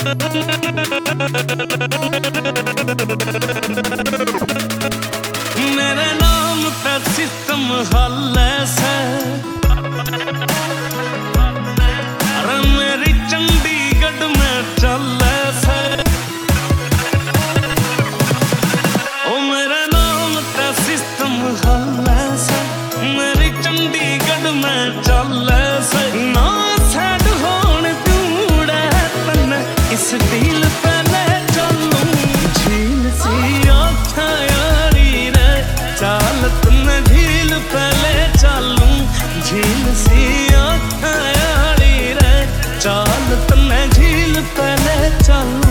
मेरे नाम पे सिस्टम हल से, अरे मेरी चंडीगढ़ में चल से। ओ मेरे नाम पे सिस्टम हल से, मेरी चंडीगढ़ में चल से। ना सैड होने दूड़ा तन्ने इस डील पे ले चलूं। झील सी आँखां यारी रे, चाल तन्ने झील पे ले चलूं। झील सी आँखां यारी रे, चाल तन्ने झील पे ले चलूं।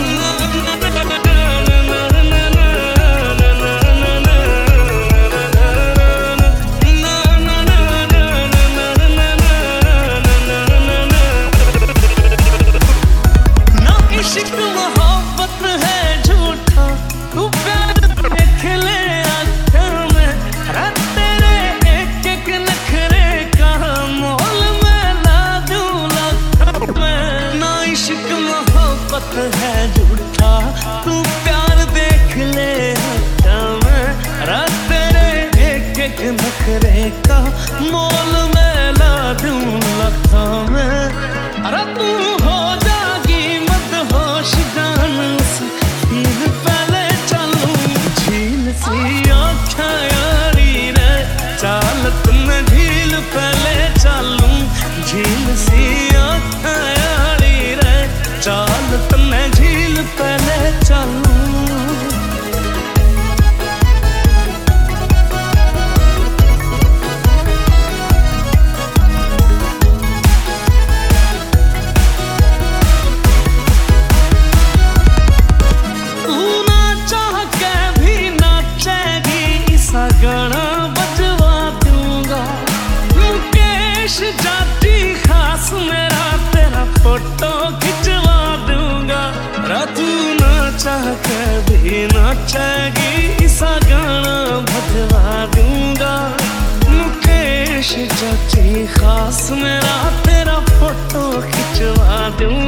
इश्क मोहब्बत है झूठा, तू प्यार देख ले आँखों में। तेरे एक एक नखरे का मोल मैं ला दूं लाखों में। ना इश्क मोहब्बत है झूठा, तू प्यार देख ले आँखों में। तेरे एक एक नखरे का मोल मैं ला दूं लाखों में। अरे तू हो जागी होश जान से झील पहले चलूं। झील सी आँखां यारी रे, चाल तन्ने झील पहले चलूं। झील सी आँखां यारी रे, चाल तन्ने झील पहले चलूं। गाना बजवा दूंगा, मुकेश जाती खास मेरा तेरा फोटो खिंचवा दूंगा। तू ना चाह के भी नाचेगी, ऐसा गाना बजवा दूंगा। मुकेश जाती खास मेरा तेरा फोटो खिंचवा दूंगा।